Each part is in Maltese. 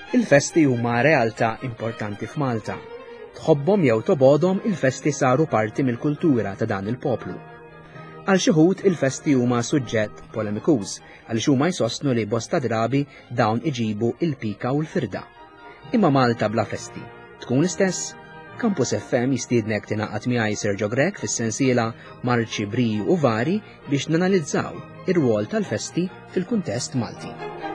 Il-festi huma realtà importanti f'Malta. Tħobbhom jew tobodhom il-festi saru parti mill-kultura ta' dan il-poplu. Għal xi ħud il-festi huma suġġett polemikuż għaliex huma jsostnu li bosta drabi dawn iġibu il-pika u l-firda. Imma Malta bla festi tkun l-istess? Campus FM jistiednek tingħaqad miegħi Sergio Grek fis-sensiela Marċi Briju u Vari biex nanalizzaw ir-rwol tal-festi fil-kuntest Malti.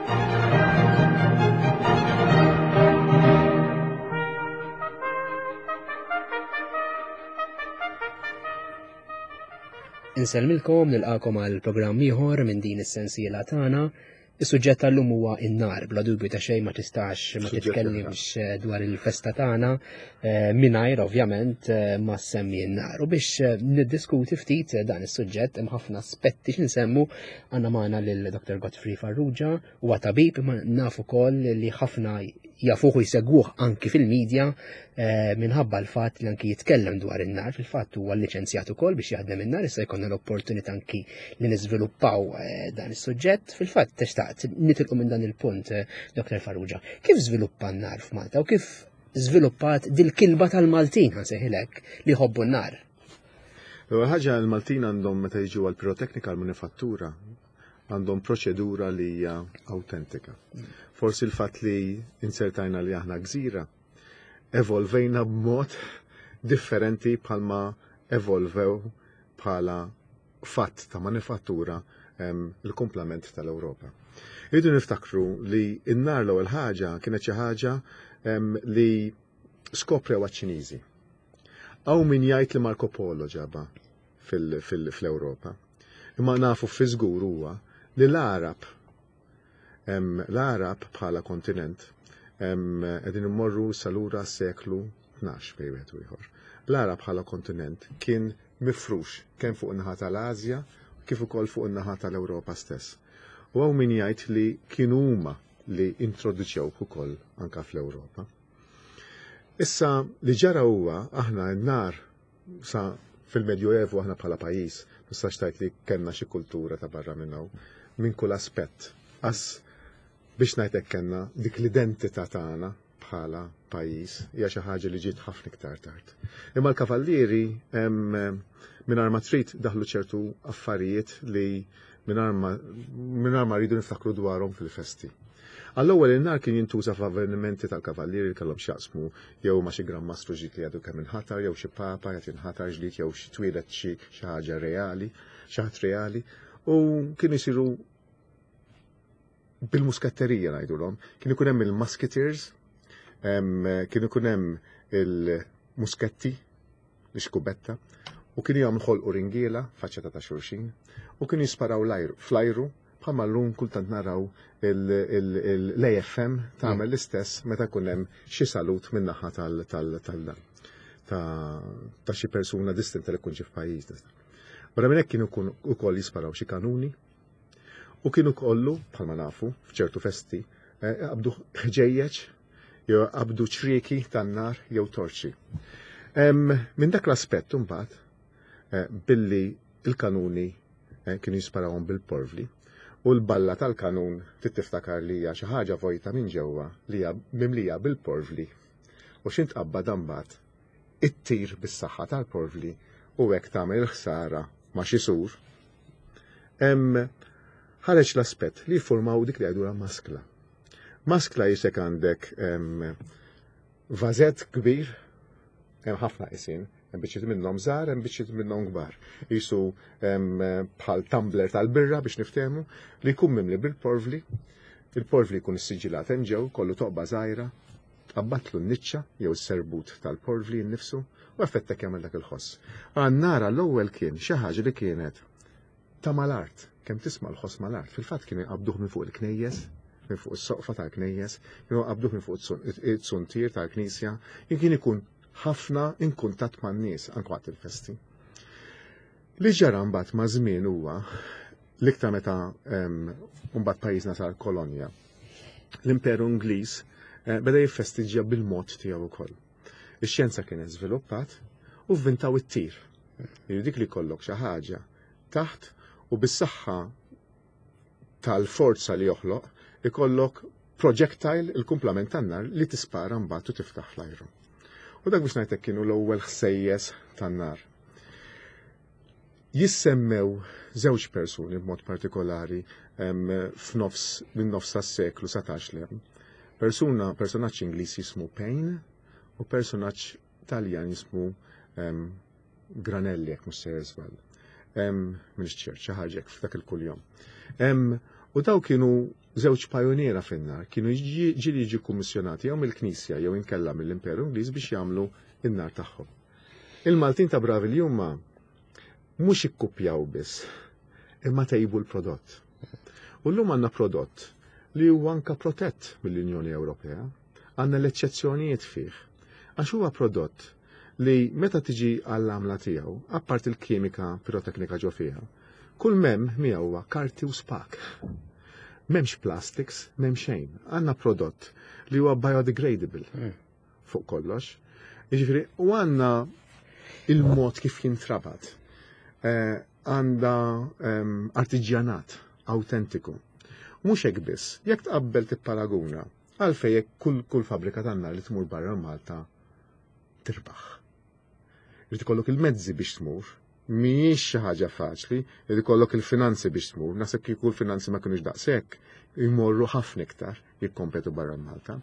Insellmilkom nilqakom għal programm ieħor minn din is-sensiela tagħna. Is-suġġett tal-lum huwa n-nar, bla dubju ta' xejn ma tistax ma titkellimx dwar il-festa tagħna mingħajr ovvjament ma semmi n-nar. U biex niddiskuti ftit dan is-suġġett hemm ħafna aspetti x'insemmu għandna magħna lil Dr. Godfrey Farrugia huwa tabib imma nafu wkoll li ħafna jafuh jsegwuh anki fil-medja minħabba l-fatt li anki jitkellem dwar in-nar, fil-fatt huwa liċenzjat ukoll biex jaħdem in-nar, issa jkollna l-opportunità anki li niżviluppaw dan is-suġġett. Fil-fatt tixtaqt nitilqu minn dan il-punt, Dr. Farrugia. Kif żviluppa n-nar f'Malta u kif żviluppat dil-kilba tal-Maltin ħansejħilek li jħobbu n-nar? Ħaġa l-Maltin għandhom meta jiġu għal piroteknika għal manifattura għandhom proċedura li hija autentika. Forsi l-fatt li insertajna li aħna gżira evolvejna b'mod differenti bħalma evolvew bħala fatt ta' manifattura il-komplement tal-Ewropa. Irridu niftakru li n-nar l-ewwel ħaġa kienet xi ħaġa li skoprew għaċ-Ċiniżi. Hawn min jgħid li Marco Polo ġabha fl-Ewropa. Imma nafu fi żgur huwa li l-Arab bħala kontinent qegħdin immorru salura s-seklu 12 bejn wieħed u ieħor. L-Arab bħala kontinent kien mifrux kemm fuq in-naħa tal-Asja kif ukoll fuq in-naħa tal-Ewropa stess. U hawn min jgħid li kienu huma li introduċew ukoll anke fl-Ewropa. Issa li ġara huwa aħna n-nar sa fil-Medjuevu aħna bħala pajjiż nistax tgħid li kellna xi kultura ta' barra minn hawn minn kull aspett. Biex ngħidlek kellna dik l-identità tagħna bħala pajjiż hija xi ħaġa li ġiet ħafna iktar tard. Imma l-kavallieri mingħajr ma trid daħlu ċertu affarijiet li mingħajr ma rridu niftakru dwarhom fil-festi. Għall-ewwel in-nar kien jintuża f'avvenimenti tal-kavallieri li kellhom x'jaqsmu jew ma' xi gran mastru ġid li għadu kemm inħatar jew xi papa qed inħatar ġdid jew xi twieled xi ħaġa reali, xi ħadd reali, u kienu jsiru bil-muskatterija ngħidulhom. Kien ikun hemm il-musketeers, kien ikun hemm il-musketti, l-xkubetta, u kienu jagħmlu ħolqu ringiela faċċata ta' xulxin, u kienu jisparaw fl-ajru bħalma llum kultant naraw l-AFM tagħmel l-istess meta jkun hemm xi salut min-naħa ta' xi persuna distinta li tkun xi f'pajjiż. Wara minn hekk kienu ukoll jisparaw xi kanuni u kienu kollu bħalma nafu f'ċertu festi qabdu ħġejjeġ jew qabdu ċrieki tan-nar jew torċi. Minn dak l-aspett imbagħad billi il-kanuni kienu jisparawhom bil-porvli u l-balla tal-kanun tittiftakar li hija xi ħaġa vojta minn ġewwa li hija mimlija bil-porvli u x'intqabba dan mbagħad it-tir bis-saħħa tal-porvli u hekk tagħmel il-ħsara ma' xi sur. Ħareġ l-aspett li jiffurmaw dik li għajduha maskla. Maskla jisek għandek vażett kbir, hemm ħafna qisin, hemm biċċiet minnhom żgħar, hemm biċċiet minnhom kbar. Qisu bħal tumbler tal-birra biex niftehmu li jkun mimli bil-porvli. Il-porvli jkun issiġilat hemm ġew kollu toqba żgħira, tqabbatlu n-niċċa jew is-serbut tal-porvli nnifsu u effettek jagħmel dak il-ħoss. Nara l-ewwel kien xi ħaġa li kienet ta' mal-art. Kemm tisma' l-ħoss mal-art, fil-fatt kienu jqabduh minn fuq il-knejjes, minn fuq is-soqfa tal-knejjes, kienu jqabduh minn fuq it-suntir tal-knisja, kien ikun ħafna in kuntatt man-nies anke waqt il-festi. Li ġara mbagħad ma' żmien huwa l-iktar meta mbagħad pajjiżna sar kolonja. L-Imperu Ingliż beda jiffestiġġja bil-mod tiegħu wkoll. Ix-xjenza kienet żviluppat u vvintaw it-tir. Dik li jkollok xi ħaġa taħt u bis-saħħa tal-forza li joħloq ikollok projectile il-kumplament tan-nar li tispara mbagħad u tiftaħ fl-ajru. U dak biex ngħidlek kienu l-ewwel ħsejjes tan-nar. Jissemmew żewġ persuni b'mod partikolari minn nofs tas-seklu 17 personaġġ Ingliż jismu Payne u personaġġ Taljan jismu Granelli jekk mhux se żball. Minix ċert xi ħaġa f'dak il-kuljum. U daw kienu żewġ pajoniera fin-nar, kienu jiġi kummissjonati jew mill-Knisja jew inkella mill-Imperu Ingliż biex jagħmlu in-nar tagħhom. Il-Maltin ta' bravi li huma mhux ikkupjaw biss, imma tejbu l-prodott. U llum għandna prodott li huwa anke protett mill-Unjoni Ewropea, għandna l-eċċezzjonijiet fih. Għax huwa prodott li meta tiġi għall-għamla tiegħu, apart il-kimika piroteknika ġo fiha, kull miegħu huwa karti u spak. M'hemmx plastics, m'hemm xejn. Għandna prodott li huwa biodegradable fuq kollox. Jiġifieri u għandna il-mod kif jintrabat. Għandha artiġjanat awtentiku. Mhux hekk biss, jekk tqabbel tipparaguna għalfejn jekk kull fabbrika tan-nar li tmur barra Malta tirbaħ. Irid ikollok il-mezzi biex tmur, mhijiex xi ħaġa faċli, irid ikollok il-finanzi biex tmur, naħseb kieku l-finanzi ma kinux daqshekk, jmorru ħafna iktar jikkompetu barra Malta.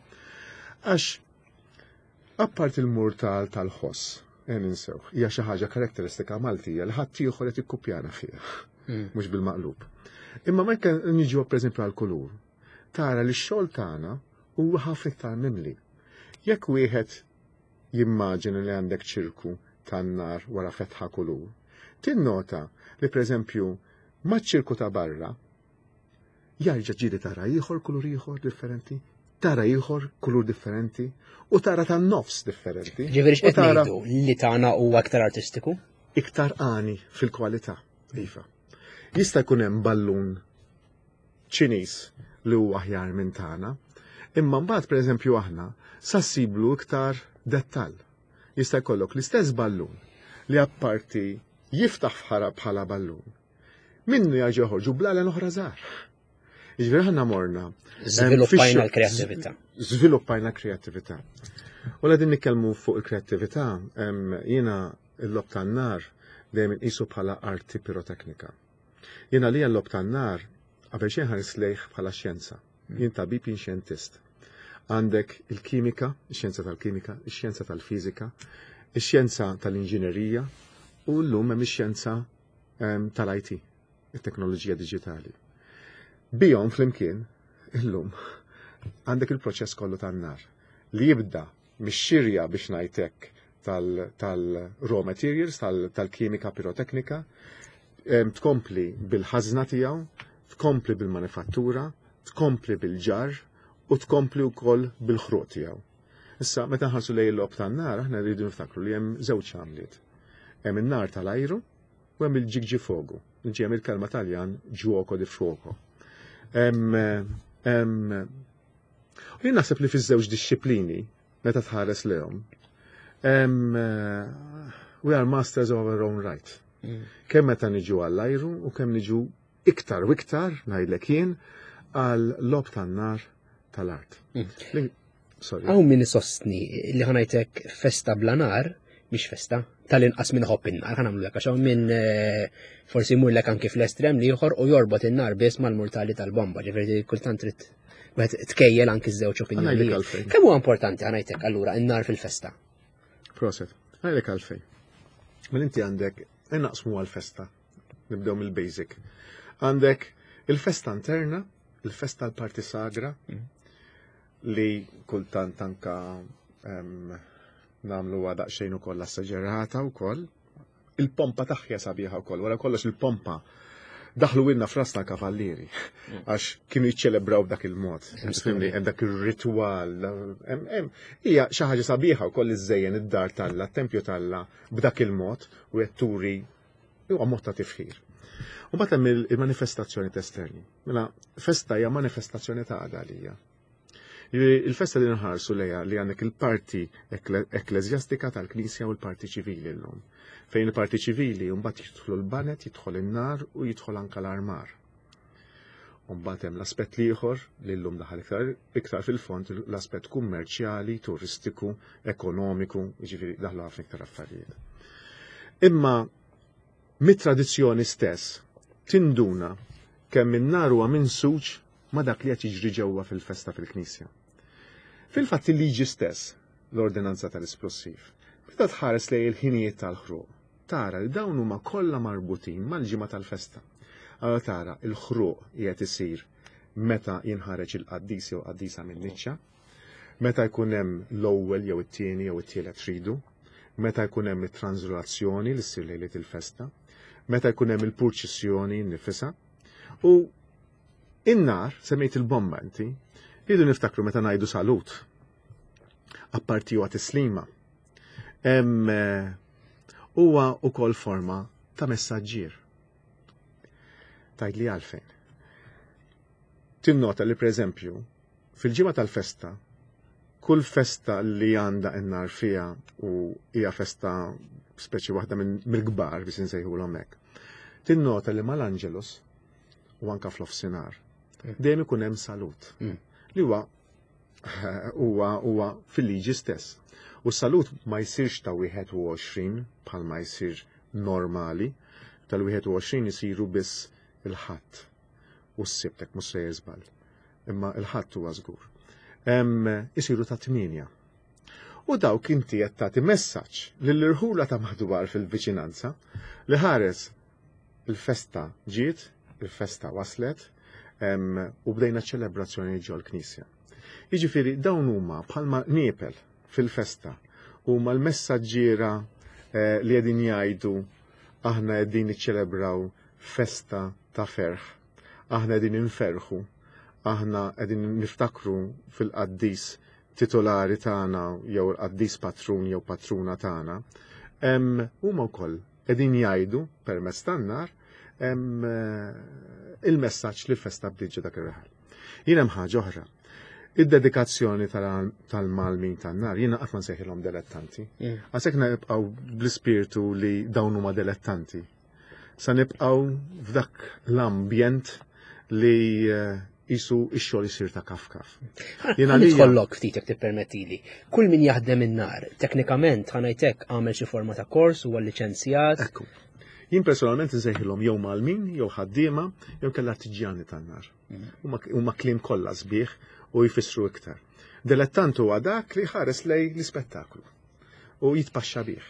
Għax appart il-mur tal-ħoss, ninsew, hija xi ħaġa karatteristika Maltija li ħadd ieħor qed jikkupjana fiha, mhux bil-maqlub. Imma ma jkun niġu pereżempju għall-kulur, tara li x-xogħol tagħna huwa ħafna iktar mimli. Jekk wieħed jimmaġina li għandek ċirku tan-nar wara fetħa kulur, tinnota li pereżempju maċ-ċirku ta' barra jarġa' ġieli tara ieħor kulur ieħor differenti, tara ieħor kulur differenti u tara tan-nofs differenti. Ġifieri x'qed ngħidu li tagħna huwa aktar artistiku? Iktar għani fil-kwalità, iva. Jista' jkun hemm ballun Ċiniż li huwa aħjar minn tagħna, imma mbagħad pereżempju aħna sa ssiblu iktar dettall. Jista' jkollok l-istess ballun li apparti jiftaħ fħara bħala ballun. Minnu jaġi joħorġu blalen oħra żgħar. Jiġifieri ħanna morna. Żviluppajna l-kreattività. Żviluppajna kreattività. U qegħdin nitkellmu fuq il-kreattività, jiena l-lob tan-nar dejjem inqisu bħala arti piroteknika. Jiena li l-lob tan-nar qabel xejn ħares lejh bħala xjenza. Jien tabib jien xjentist. Għandek il-kimika, ix-xjenza tal-kimika, ix-xjenza tal-fiżika, ix-xjenza tal-inġinerija u llum hemm ix-xjenza tal-IT, it-teknoloġija diġitali. Bihom flimkien illum għandek il-proċess kollu tan-nar li jibda mix-xirja biex ngħidlek tal-raw materials, tal-kimika piroteknika, tkompli bil-ħażna tiegħu, tkompli bil-manifattura, tkompli bil-ġar u tkompli wkoll bil-ħruq tiegħu. Issa meta nħarsu lejn l-lob tan-nar aħna rridu niftakru li hemm żewġ għamliet. Hemm in-nar tal-ajru u hemm il-ġigġi fogu. Niġi hemm il-kelma Taljan ġuoco di fuoco. U jien naħseb li fiż-żewġ dixxiplini meta tħares lehom. We are masters of our own right. Kemm meta niġu għall-ajru u kemm niġu iktar u iktar ngħidlek jien għall-lob tan-nar tal-art. Għaw min sostni li ħanajtek festa bla nar, mhix festa, tal-inqas minn ħobb in-nar, ħanamlu lek għax minn forsi jmurlek anki fl-estrem li ieħor u jorbot in-nar biss mal-murtali tal-bomba, ġifieri kultant trid tkejjel anki żewġ opinjonijiet. Kemm huwa importanti ħanajtek allura in-nar fil-festa? Proset, għalek għalfejn. Mela inti għandek innaqsmu għal-festa, nibdew mill-basic. Għandek il-festa interna, il-festa l-parti sagra, li kultant anka namlu għadaq xejn ukoll assaġerata wkoll. Il-pompa taħja sabiħa wkoll, wara kollox il-pompa daħlu ilna frasna kavallieri għax kienu jiċċelebraw b'dak il-mod. Hemm dak ir-ritwal. Hija xi ħaġa sabiħa wkoll iżejjen id-dar Talla, t-tempju Talla b'dak il-mod u qed turi huwa mod ta' tifħir. U mbagħad hemm il-manifestazzjoni esterni. Mela festa hija manifestazzjoni ta' għadalija. Il-festa li nħarsu lejha li għandek il-parti ekklesjastika tal-Knisja u l-parti ċivili llum. Fejn il-parti ċivili mbagħad jidħlu l-banet, jidħol in-nar u jidħol anke l-armar. Mbagħad hemm l-aspett ieħor li llum daħal iktar fil-fond l-aspett kummerċjali, turistiku, ekonomiku, jiġifieri daħlu ħafna iktar affarijiet. Imma mit-tradizzjoni stess tinduna kemm in-nar huwa minsuġ ma' dak li qed jiġri ġewwa fil-festa fil-Knisja. Fil-fatt il-liġi stess, l-ordinanza tal-esplosiv, meta tħares lejn il-ħinijiet tal-ħruq, tara li dawn huma kollha marbutin mal-ġimgħa tal-festa. Allora tara il-ħruq qiegħed isir meta jinħareġ il-qaddis jew qaddisa min-niċċa, meta jkun hemm l-ewwel jew it-tieni jew it-tielet ridu, meta jkun hemm it-tranżulazzjoni li ssir lejliet il-festa, meta jkun hemm il-purċissjoni nnifisha, u in-nar semmejt il-bomba inti, rridu niftakru meta ngħidu salut. Apparti huwa tislima. Huwa wkoll forma ta' messaġġier. Tgħidli għalfejn. Tinnota li pereżempju fil-ġimgħa tal-festa, kull festa li għandha n-nar fiha u hija festa speċi waħda mill-kbar biex insejħulhom hekk. Tinnota li mal-Angelus u anke fl-ofsinhar dejjem ikun hemm salut. Li huwa fil-liġi stess. U salut ma jsirx ta' 21 bħal ma jsir normali, tal-21 isiru biss il-ħadd u s-sibtek mhux se jeżbal. Imma il-ħadd huwa żgur. Isiru ta' 8. U dawk inti qed tagħti messaġġ lill-irħula ta' madwar fil-viċinanza li ħares il-festa ġiet, il-festa waslet, u bdejna ċelebrazzjoni ġol knisja. Jiġifieri dawn huma bħalma niepel fil-festa huma l-messaġġiera li qegħdin jgħidu aħna qegħdin niċċelebraw festa ta' ferħ, aħna qegħdin inferħu, aħna qegħdin niftakru fil-qaddis titolari tagħna jew il-qaddis patrun jew patruna tagħna. Huma wkoll qegħdin jgħidu permezz tan-nar il-messaġġ li l-festa bdiet dak ir-reħal. Jien hemm ħaġa oħra. Id-dedikazzjoni tal-malmin tan-nar jiena qatt ma nsejħilhom dilettanti. Għasek nibqgħu bl-ispirtu li dawn huma dilettanti. Sa nibqgħu f'dak l-ambjent li jisu x-xogħol isir ta' kaf. Nidħollok ftit jekk tippermettili. Kull min jaħdem in-nar, teknikament ħanajtek għamel xi forma ta' kors huwa liċenzjat. Ekku. Jien personalment nsejħilhom jew malmin, jew ħaddiema, jew kellha artiġjani tan-nar. Huma kliem kollha sbieħ u jfissru iktar. Dilettant huwa dak li ħares lej l-ispettaklu u jitpaxxa bih.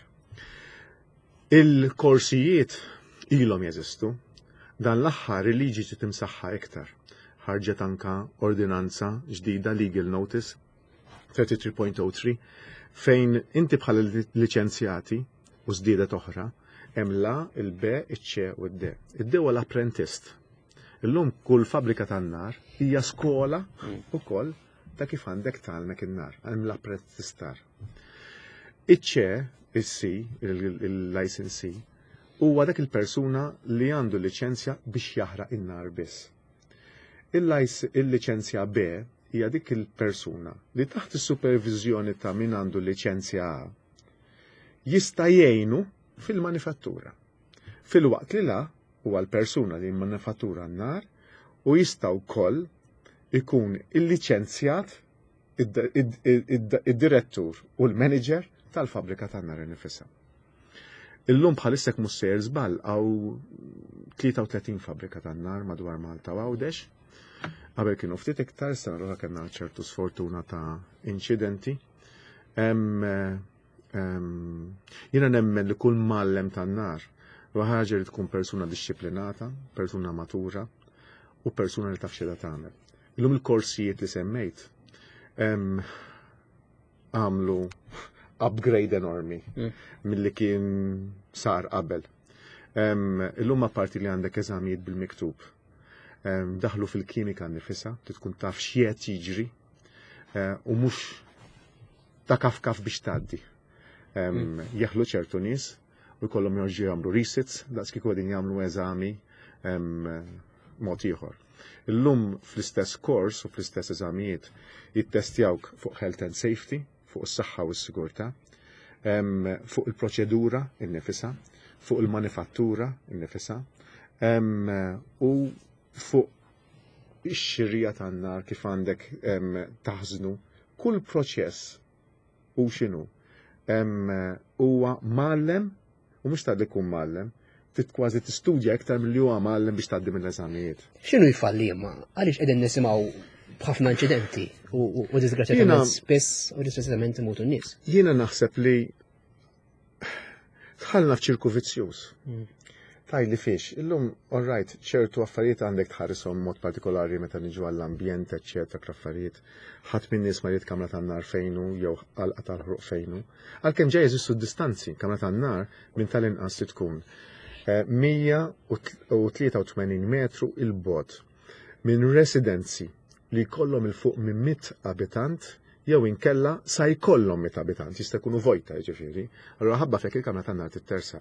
Il-korsijiet ilhom jeżistu, dan l-aħħar il-liġi ġiet imsaħħa iktar. Ħarġet anka ordinanza ġdida legal notice 33.03 fejn inti bħala liċenzjati u żdiedet oħra hemm la il-B, iċ-C u d-D. Id-D huwa l-apprentist. Illum kull fabbrika tan-nar hija skola wkoll ta' kif għandek tagħlmek in-nar, hemm l-apprentistar. Iċ-C, is-C, il-licensee, huwa dak il-persuna li għandu liċenzja biex jaħraq in-nar biss. Il-liċenzja B hija dik il-persuna li taħt is-supervizjoni ta' min għandu liċenzja A jista' jgħinu fil-manifattura. Fil-waqt li la huwa l-persuna li manifattura n-nar u jista' wkoll ikun il-liċenzjat id-direttur u l-manager tal-fabbrika tan-nar nifisha. Illum bħalissek mhux se żball hawn 33 fabbrika tan-nar madwar Malta u Għawdex. Qabel kienu ftit iktar, issa nara kellna ċertu sfortuna ta' inċidenti. Jiena nemmen li kull mallem tan-nar u ħaġa li tkun persuna disċiplinata, persuna matura u persuna li taf x'eda tagħmel. Illum il-korsijiet li semmejt għamlu upgrade enormi milli kien sar qabel. Illum apparti li għandek eżamijiet bil-miktub. Daħlu fil-kimika nifisha, tkun taf x'qiegħed jiġri u mhux ta' kaf biex tgħaddi. Jaħlu ċertu nies u jkollhom jorġu jagħmlu resits, daqs kieku qegħdin jagħmlu eżami mod ieħor. Illum fl-istess kors u fl-istess eżamijiet jittestjawk fuq health and safety, fuq is-saħħa u s-sigurtà, fuq il-proċedura innifisha, fuq il-manifattura innifisha, u fuq ix-xirrija tan-nar kif għandek taħżnu, kull proċess u x'inhu huwa mgħallem u mhux tgħaddi tkun mgħallem, kważi tistudja iktar milli huwa mgħallem biex tgħaddi mill-eżamijiet. X'inhu jfalli imma? Għaliex qegħdin nisimgħu b'ħafna inċidenti u disgrazzjatament spiss u disgrazzjatament imutu n-nies. Jiena naħseb li tħallna f'ċirku vizzjuż. Tajli fiex, illum, all right, ċertu affarijiet għandek tħarishom mod partikolari meta niġu għall-ambjent, eċċetera, affarijiet. Ħadd minn nies ma jrid kamra tan-nar fejnu jew għalqa tal-ħruq fejnu. Għalkemm ġej jeżistu distanzi, kamra tan-nar minn tal-inqas li tkun 183 metru il-bogħod minn residenzi li jkollhom il-fuq minn 100 abitant jew inkella sa jkollhom 100 abitant, jista' jkunu vojta jiġifieri. Allura ħabba fek il-kamra tan-nar tittersa.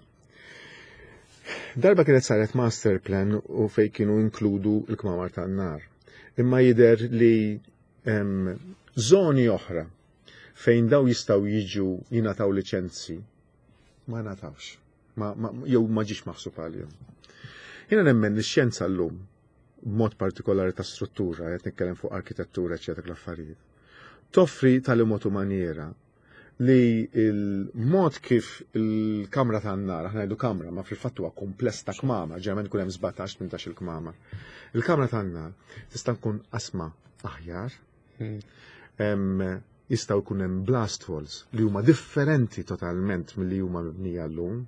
Darba kienet saret master plan u fej kienu inkludu il-kmamar tan-nar. Imma jidher li żoni oħra fejn daw jistgħu jiġu jingħataw liċenzji ma ngħatawx. Jew ma ġiex maħsub għalihom. Jiena nemmen li x-xjenza llum b'mod partikolari ta' struttura, qed nitkellem fuq arkitettura eċetera l-affarijiet, toffri tal-imod u maniera li il-mod kif il-kamra tan-nar, aħna ngħidu kamra, ma fil-fatt huwa kumpless ta' kmamar, ġeneralment ikun hemm 17-18 il-kmamar. Il-kamra tan-nar tista' tkun qasma aħjar, jistgħu jkun hemm blast walls li huma differenti totalment milli huma mibnija llum.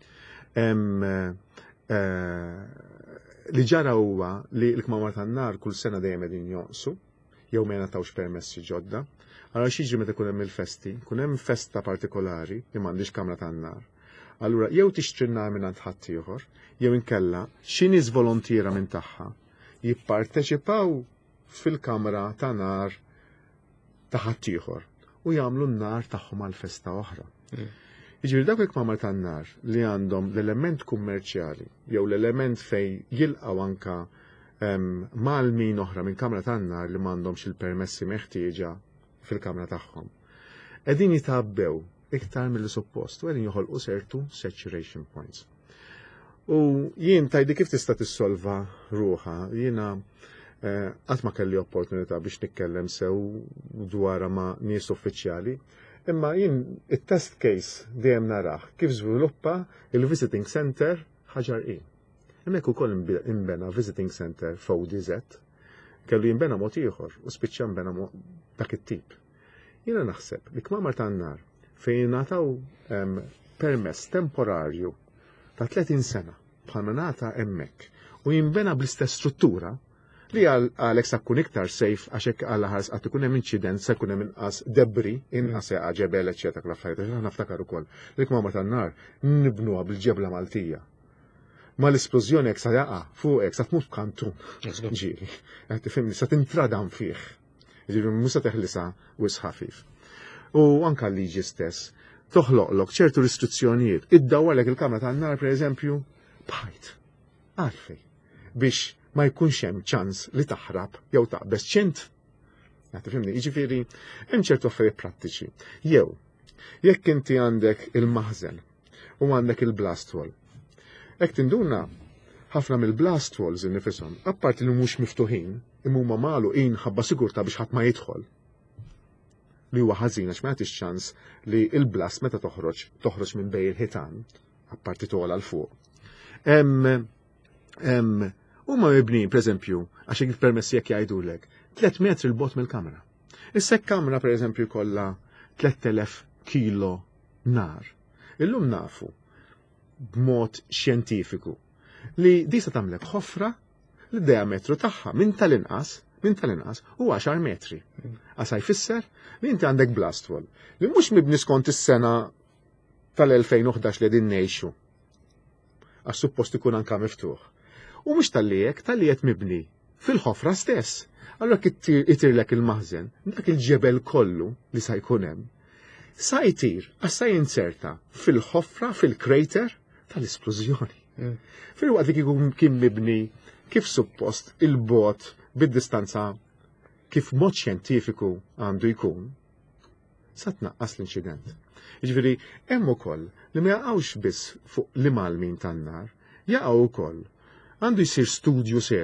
Li ġara huwa li l-kmamar tan-nar kull sena dejjem qegħdin jonqsu, jew ma jingħatawx permessi ġodda. Allora xiġri meta kun hemm il-festi, kun hemm festa partikolari li m'għandix kamra tan-nar. Allura jew tixtri n-nar minn għand ħadd ieħor, jew inkella xi nies volontiera minn tagħha jipparteċipaw fil-kamra ta' nar ta' ħadd ieħor u jagħmlu n-nar tagħhom għal festa oħra. Jiġifieri dak il-kmamar tan-nar li għandhom l-element kummerċjali jew l-element fejn jilqgħu anke malmin oħra minn kamra tan-nar li m'għandhomx il-permessi meħtieġa fil-kamra tagħhom. Qegħdin jitabbew iktar mill-suppost u qegħdin joħolqu sertu saturation points. U jien tajdi kif tista' tissolva ruħha, jiena qatt ma kelli opportunità biex nitkellem sew dwarha ma' nies uffiċjali, imma jien it-test case dejjem narah kif żviluppa il-visiting center ħaġar qiegħ. Hemmhekk ukoll inbena visiting center f'ODZ, kellu jinbena mod ieħor u spiċċa nbena dak it-tip. Jiena naħseb li kmamar tan-nar fejn nataw permess temporarju ta' 30 sena bħalma nata hemmhekk u jinbena bl-istess struttura li għalek sa tkun iktar safe għax hekk għal ħars qatt ikun hemm inċident se jkun hemm inqas debri, inqas ġebel eċetera l-affarijiet. Aħna naftakar ukoll li kmamar tan-nar nibnuha bil-ġebla Maltija. Ma l-esplużjoni hekk sa jaqa' fuq hekk sa tmut b'kantun. Ġieli, qed tifhimni sa tintradam fih. Ġieli mhux se teħlisa wisq ħafif. U anke l-liġi stess toħloqlok ċertu restrizzjonijiet. Iddawwalek il-kamra tan-nar pereżempju bħajt. Għalfej biex ma jkunx hemm ċans li taħrab jew taqbeż ċint. Tifhimni, jiġifieri hemm ċertu affarijiet prattiċi. Jew jekk inti għandek il-maħżen u għandek il-blast wall. Hekk tinduna ħafna mill-blast walls innifisom, apparti li mhux miftuħin, imma huma magħluqin ħabba sigurtà biex ħadd ma jidħol. Li huwa ħażin għax ma jagħtix ċans li l-blast meta toħroġ minn bejn il-ħitan, apparti togħla l fuq. Huma mibnin, pereżempju, għax hekk permessi jekk jgħidulek, 3 metri l-bot mill-kamra. Issa kamra pereżempju kollha 3000 kilo nar. Illum nafu b'mod xjentifiku li di se tagħmlek ħofra li d-diametru tagħha minn tal-inqas u 10 metri. Għasa jfisser li inti għandek blast wall li mhux mibni skont is-sena tal-2011 li din ngħixu. Għax suppost ikun anke miftuħ. U mhux tal-li qed mibni fil-ħofra stess. Allura itirlek il-maħżen, dak il-ġebel kollu li sa jkun hemm. Sa jtir, għax sa jinserta fil-ħofra, fil-crater tal-esplużjoni. Fil-waqt li kien mibni kif suppost il-bot bid-distanza kif mod xjentifiku għandu jkun, sa tnaqqas l-inċident. Jiġifieri hemm ukoll li ma jaqgħux biss fuq li malmin tan-nar, jaqgħu wkoll. Għandu jsir studju serju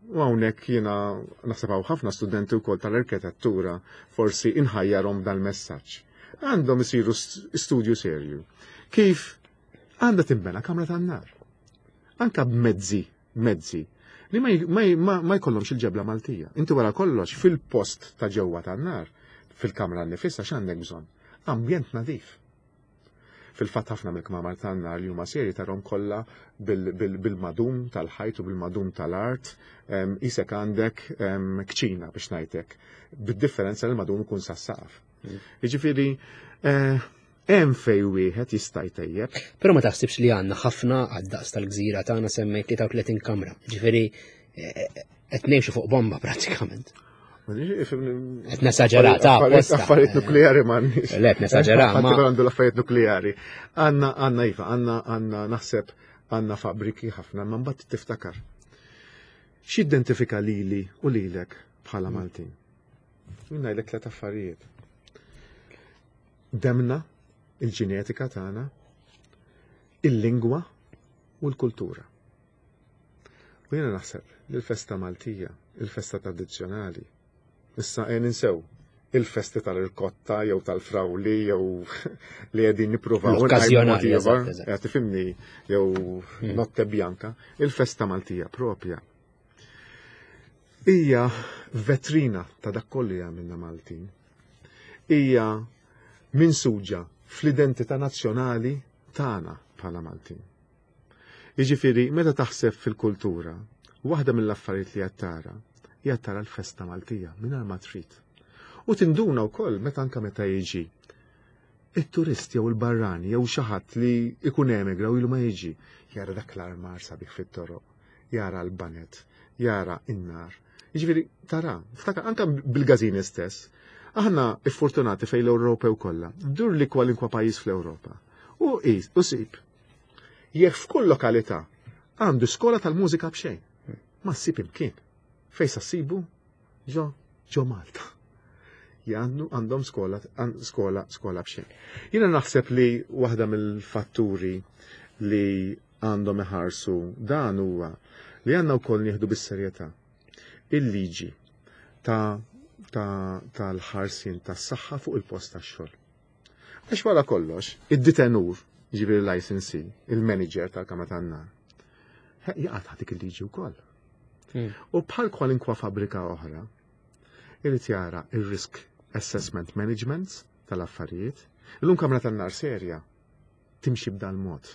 U hawnhekk jiena naħseb hawn ħafna studenti wkoll tal-arkitettura forsi inħajjarhom dal-messaġġ. Għandhom isiru studju serju. Kif għandha timbena kamra tan-nar. Anka b'mezzi li ma jkollhomx il-ġebla Maltija. Inti wara kollox fil-post ta' ġewwa tan-nar, fil-kamra nnifisha x'għandek bżonn? Ambjent nadif. Fil-fatt ħafna mill-kmamar tan-nar li huma serji tarhom kollha bil-madum tal-ħajt u bil-madum tal-art, isek għandek kċina biex ngħidlek, bid-differenza li l-madum ikun sassaqaf. Jiġifieri hemm fejn wieħed jista' jtejjeb. Però ma taħsibx li għandna ħafna għad-daqs tal-gżira tagħna semmejt 33 kamra. Ġifieri qed ngħixu fuq bomba prattikament. Qed nesaġerata apposta. Affarijiet nukleari m'għandniex. Le qed nesaġeraw ma għandu l-affarijiet nukleari. Għandna iva, għandna naħseb għandna fabriki ħafna, ma mbagħad tiftakar. X'identifika lili u lilek bħala Maltin? Ngħidlek tliet affarijiet. Demna, il-ġenetika tagħna, il-lingwa u l-kultura. U jiena naħseb li l-festa Maltija, il-festa tradizzjonali, issa ninsew il-festi tal-irkotta jew tal-frawli jew li qegħdin nippruvaw Okkażjonali, tifhimni jew notte bjanka, il-festa Maltija propja. Hija vetrina ta' dak kollu li għamilna Maltin. Hija minsuġa fl-identità nazzjonali tagħna bħala Maltin. Jiġifieri meta taħseb fil-kultura, waħda mill-affarijiet li qed tara hija tara l-festa Maltija mingħajr ma trid. U tinduna wkoll meta jiġi it-turisti jew il-barrani jew xi ħadd li ikun emigra u ilu ma jiġi jara dak l-armar sabiħ fit-toroq, jara l-banet, jara in-nar. Jiġifieri tara, ftakar anke bil-gażini stess. Aħna iffortunati fejn l-Ewropew kollha, dur li kwalinkwa pajjiż fl-Ewropa. U sib. Jekk f'kull lokalità għandu skola tal-mużika b'xejn. Ma ssib imkien. Fejn sa ssibu? Ġo Malta. Għandhom skola b'xejn. Jiena naħseb li waħda mill-fatturi li għandhom iħarsu dan huwa li għandna wkoll nieħdu bis-serjetà il-liġi tal-ħarsien tas-saħħa fuq il-post tax-xogħol. Għax wara kollox, id-ditenur, ġifieri licensee, il-manager tal-Kamra tan-Nar, jaqgħad dik il-liġi wkoll. U bħal kwalinkwa fabbrika oħra, irid jara ir-risk assessment management tal-affarijiet, illum Kamra tan-Nar serja timxi b'dan mod.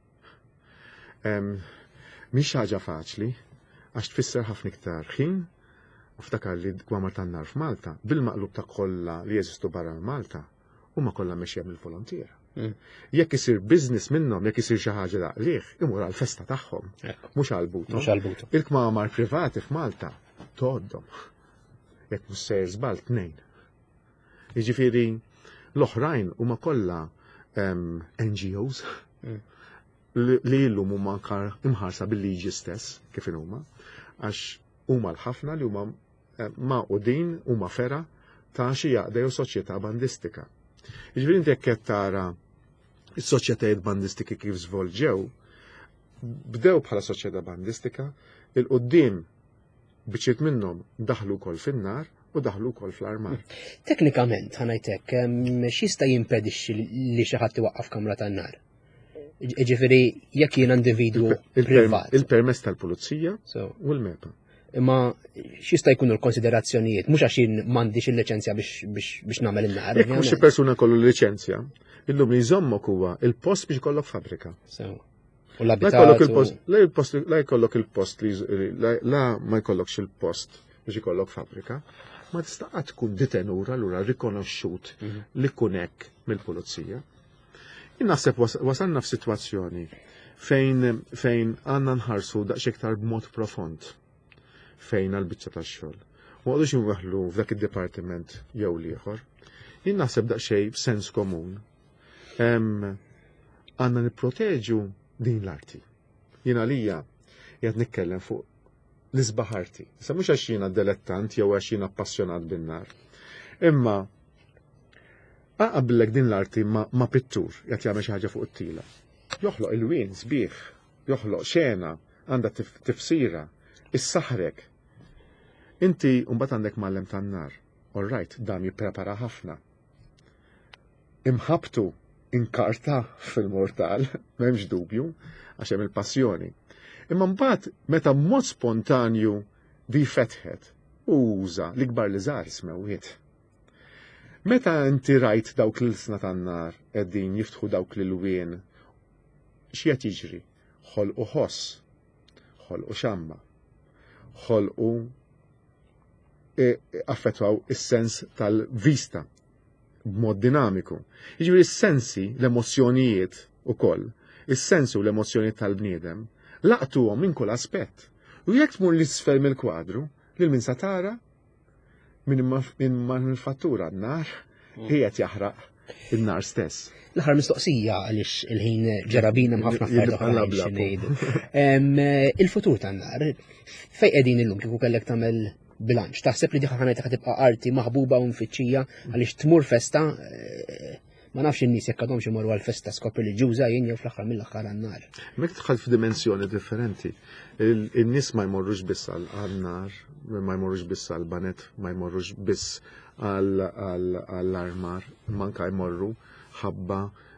Mhix ħaġa faċli, għax tfisser ħafna iktar ħin, u ftakar li Kamra tan-Nar f'Malta, bil-maqlub ta' kollha li jeżistu barra Malta, huma kollha mexjija mill-volontiera. Jekk isir business minnhom, jekk isir xi ħaġa daqlieh, imur għall-festa tagħhom, mhux għall-butu. Il-kmamar privati f'Malta tgħoddhom. Jekk mhux sejr żball tnejn. Jiġifieri l-oħrajn huma kollha NGOs li illum huma imħarsa bil-liġi stess kif huma, għax huma l-ħafna li huma maqudin huma fera ta' xi jaqda jew soċjetà bandistika. Jiġifieri inti jekk qed tara s-soċjetajiet bandistiki kif żvolġew, bdew bħala soċjetà bandistika, il-qudiem biċċiet minnhom daħlu wkoll fin-nar u daħlu wkoll fl-armar. Teknikament ħanajtek x'jista' jimpedixxi li xi ħadd iwaqqaf Kamra tan-Nar? Ġifieri jekk jien individwu privat. Il-permess tal-pulizija u l-mepa. Imma x'jista' jkunu l-konsiderazzjonijiet, mhux għax jien m'għandix il-liċenzja biex nagħmel in-nar. Jekk mhux xi persuna kollu liċenzja, illum li jżommok huwa il-post biex ikollok fabbrika. U l-abitat. La jkollok il-post la ma jkollokx il-post biex ikollok fabbrika, ma tista' qatt tkun ditenura lura rikonoxxut li tkun hekk mill-pulizija. Jien naħseb wasalna f'sitwazzjoni fejn għandna nħarsu daqs iktar b'mod profond fejn għall-biċċa tax-xogħol. Ma għodux inweħħlu f'dak id-dipartiment jew ieħor. Jien naħseb daqsxejn b'sens komun għandna nipproteġu din l-arti. Jien għalija qed nitkellem fuq l-isbaħ arti. Issa mhux għax jiena dilettant jew għax jiena appassjonat bin-nar. Imma qablek din l-arti ma' pittur qed jagħmel xi ħaġa fuq it-tila. Joħloq il-wien sbieħ, joħloq xena għandha tifsira, issaħrek, Inti mbagħad għandek mallem tan-nar. All right, dan jipprepara ħafna. Imħabtu inkarta fil-mortal, m'hemmx dubju, għax hemm il-passjoni. Imma mbagħad meta mod spontanju di fetħet, uża l-ikbar li żgħar ismewwiet. Meta inti rajt dawk l-sna tan-nar qegħdin jiftħu dawk l-ilwien, x'qed jiġri? Ħolqu ħoss, ħolqu xamma, ħolqu affettwaw is-sens tal-vista b'mod dinamiku. Jiġifieri is-sensi, l-emozzjonijiet ukoll, is-sensi u l-emozzjonijiet tal-bniedem laqtuhom minn kull aspett. U jekk tmur l-isfel mill-kwadru, lil min sa tara minn manifattura n-nar qiegħed jaħraq in-nar stess. L-aħħar mistoqsija għaliex il-ħin ġarabina ħafna affarijiet ngħidu. Il-futur tan-nar fejn qegħdin illum kieku kellek tagħmel bilanċ. Taħseb li diħa ħanajtek tibqa' arti maħbuba u mfittxija għaliex tmur festa ma nafx in-nies jekk għadhomx imorru għall-festa skop reliġjuża jien jew fl-aħħar mill-aħħar għan-nar. Mek tidħol f'dimensjoni differenti. In-nies ma jmorrux biss għall-nar, ma jmorrux biss għall-banet, ma jmorrux biss għall-armar, manka jmorru ħabba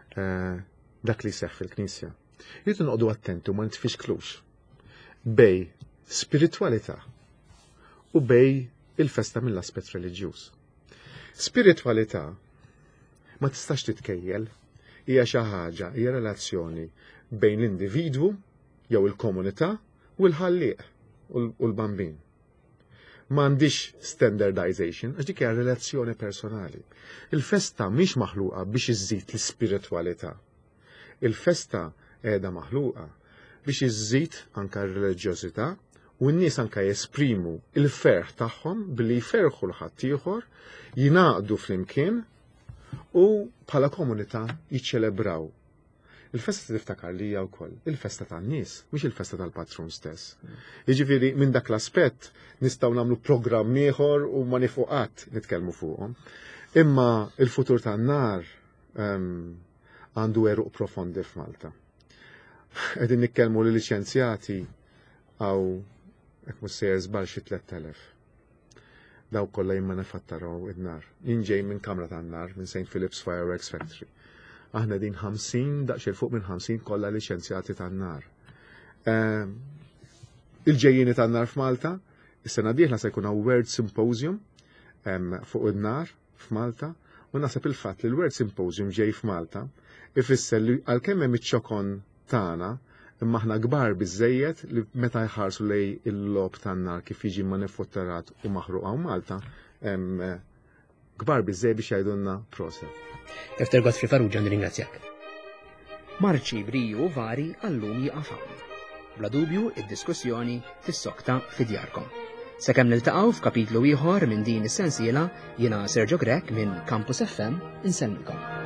dak li seħħ fil-Knisja. Jrid inqogħdu attenti u ma nitfixklux bej spiritwalità u bej il-festa mill-aspett reliġjuż. Spiritwalità ma tistax titkejjel, hija xi ħaġa, hija relazzjoni bejn l-individwu jew il-komunità u l-ħallieq u l-bambin. M'għandix standardization, għax dik hija relazzjoni personali. Il-festa mhix maħluqa biex iżżid l-ispiritwalità. Il-festa qiegħda maħluqa biex iżżid anke r-reliġjożità u n-nies anke jesprimu il-ferħ tagħhom billi jferħu l-ħadd ieħor, jingħaqdu flimkien u bħala komunità jiċċelebraw. Il-festa tiftakar li hija wkoll il-festa tan-nies, mhix il-festa tal-patrun stess. Jiġifieri minn dak l-aspett nistgħu nagħmlu programm ieħor u ma nifu qatt nitkellmu fuqhom. Imma il-futur tan-nar għandu eruq profondi f'Malta. Qegħdin nitkellmu li liċenzjati għaw hekk mhux sejjer żball xi 3000. Daw kollha jimmanifatturaw id-nar. Jien ġej minn kamra tan-nar minn St. Philip's Fireworks Factory. Aħna din 50, daqsxejn fuq minn 50 kollha liċenzjati tan-nar. Il-ġejjieni tan-nar f'Malta, is-sena dieħla se jkun hawn World Symposium fuq id-nar f'Malta, u naħseb il-fatt li l-World Symposium ġej f'Malta ifisser li għalkemm hemm iċ-ċokon tagħna imma aħna kbar biżejjed li meta jħarsu lej il-lob tan-nar kif jiġi manifatturat u maħruq hawn Malta, kbar biżejjed biex jgħidulna proset. Efter Godfrey Farrugia nirringrazzjak. Marċi briju vari għallum jaqafaw. Bla dubju id-diskussjoni tissokta fid-djarkom. Sakemm niltaqgħu f'kapitlu ieħor minn din is-sensiela jiena Sergio Grek minn Campus FM insemmilkom.